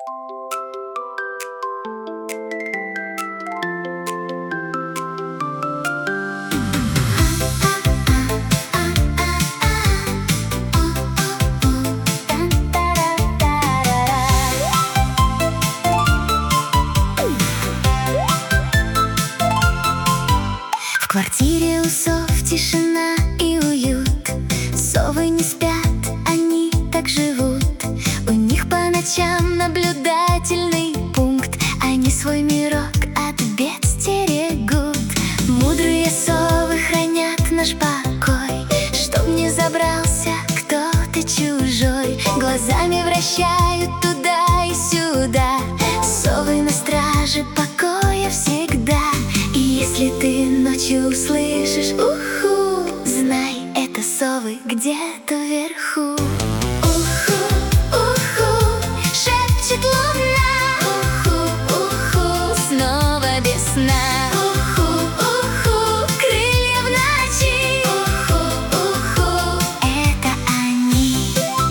В квартире у сов тишина и уют. Совы не спят, они так живут. У них по ночам наблюдательный пункт. Они свой мирок от бед стерегут. Мудрые совы хранят наш покой, чтоб не забрался кто-то чужой. Глазами вращают туда и сюда. Совы на страже покоя всегда. И если ты ночью услышишь уху, знай, это совы где-то вверху. Уху, уху, шепчет луна. Уху, уху, снова без сна. Уху, уху, крылья в ночи. Уху, уху, это они.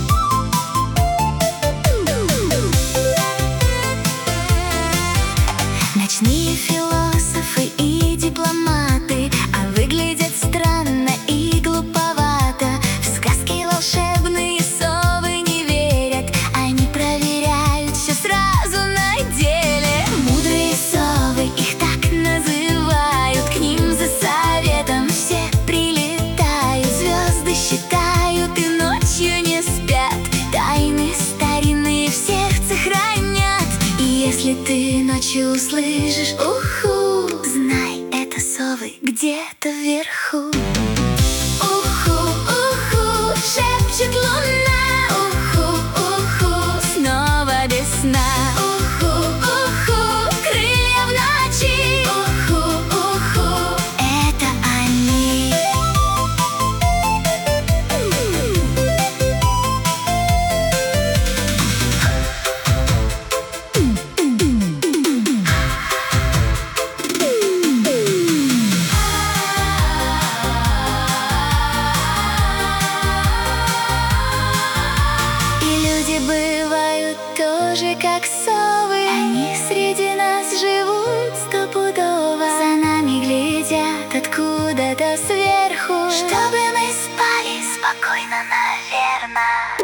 Ночные философы и дипломаты, а выглядят странно и глуповато. В сказки волшебные совы не верят, они проверяют все сразу на деле. Мудрые совы, их так называют, к ним за советом все прилетают. Звезды считают и ночью не спят, тайны старинные в сердце хранят. И если ты ночью услышишь уху, знай, это совы где-то вверху. Уху, уху, шепчет луна. Уху, уху, снова без сна. Уху, уху, крылья в ночи. Уху, уху, это они. Бывают тоже как совы, они среди нас живут стопудово. За нами глядят откуда-то сверху, чтобы мы спали спокойно, наверно.